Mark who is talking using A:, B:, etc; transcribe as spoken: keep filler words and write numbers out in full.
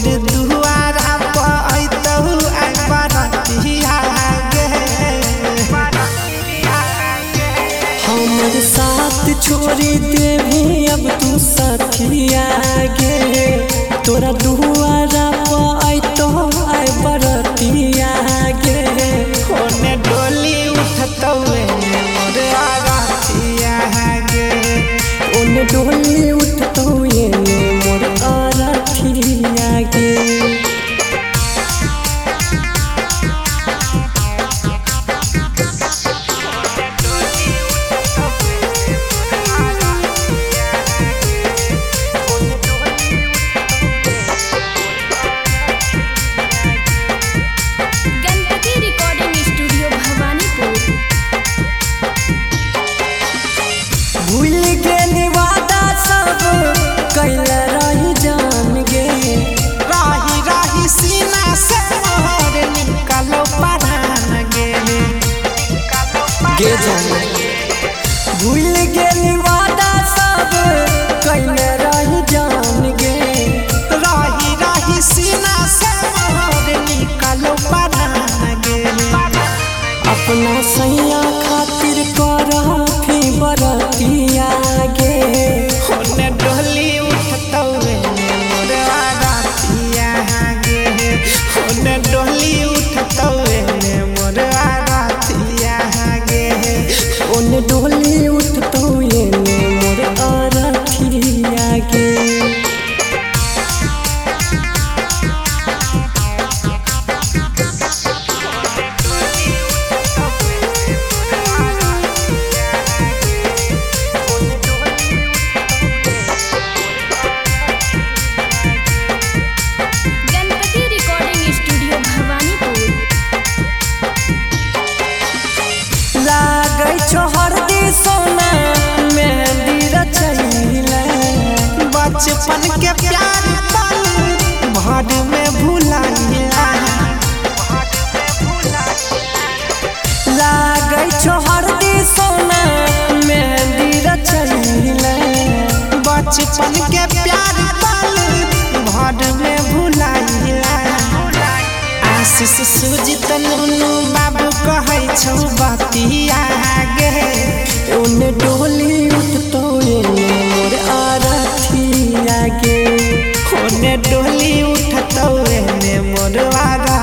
A: दुआरा पइतहु आई बरतिया गे
B: हमर साथ छोड़ी देवी अब तू साथिया गे तोरा दुआरा पइतहु आई बरतिया गे
A: ओने डोली उठतौए मोर आरतिया गे
B: ओने डोली उठतौए मोर आरतिया गे भूल गेली वादा सब कैल रही जान गे
A: राही राही सीना से मोहर निकलो परान गे
B: गे जान भूल गेली वादा सब कैल रही जान गे
A: राही राही सीना से मोहर निकलो परान गे
B: अपना सैया खातिर करही बरतिया गे
A: ओने डोली उठतौए मोर आरतिया गे ओने डोली उठतौए मोर आरतिया गे
B: ओने डोली उठतौए मोर आरतिया गे लागै छो हरदी सोना मेहंदी रचैले
A: बचपन के प्यार पल भर में भुलाइला
B: लागै छो हरदी सोना मेहंदी रचैले
A: बचपन के प्यार पल भर में भुलाइला आशीष सुजित नुनू बाबू कहै छौ बतिया गे
B: ओने डोली उठतौए मोर आरतिया गे
A: ओने डोली उठतौए मोर आरतिया